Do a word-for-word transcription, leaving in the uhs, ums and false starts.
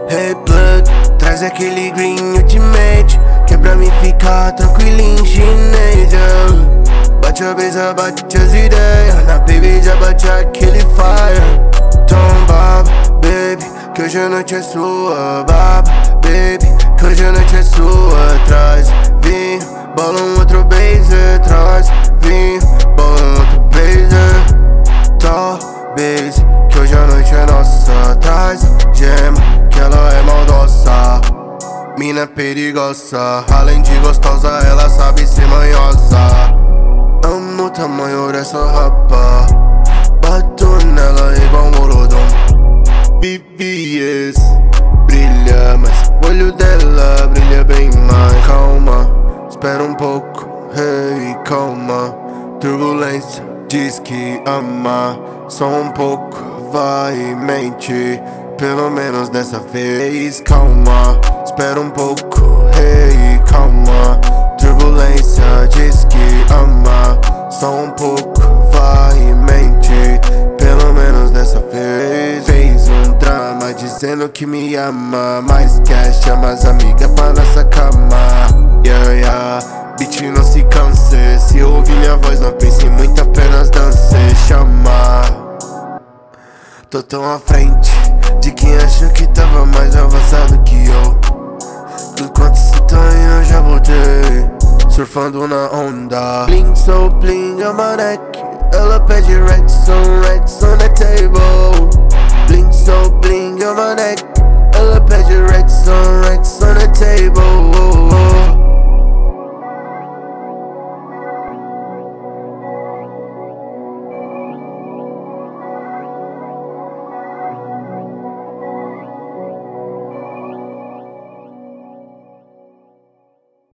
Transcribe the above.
Hey plug, traz aquele green ultimate, que é pra mim ficar tranquilo em chinês, yeah. Bate a brisa, bate as ideias, na baby já bate aquele fire. Então baba, baby, que hoje a noite é sua. Baba, baby, que hoje a noite é sua. Traz vinho, bola um outro blazer. Traz vinho, bola um outro blazer. Tal base, que hoje a noite é nossa. Traz gema, que ela é maldosa. Mina perigosa, além de gostosa, ela sabe ser manhosa. Amo o tamanho dessa rapa, bato nela igual um molodom. B B S brilha, mas o olho dela brilha bem mais. Calma, espera um pouco, hey, calma. Turbulência diz que ama, só um pouco, vai e mente. Pelo menos dessa vez, calma, espera um pouco, hey, calma. Turbulência diz que ama, só um pouco, vai e mente. Pelo menos dessa vez. Fez um drama dizendo que me ama, mas quer chamar as amigas pra nossa cama. Yeah, yeah, beat não se canse, se ouvir minha voz não pense muito, apenas dance. Chama, tô tão à frente de quem achou que tava mais avançado que eu. Enquanto cê tá indo eu já voltei, surfando na onda. Bling so bling on my neck, ela pede racks on racks on the table. Bling so bling on my neck, ela pede racks on racks on the table.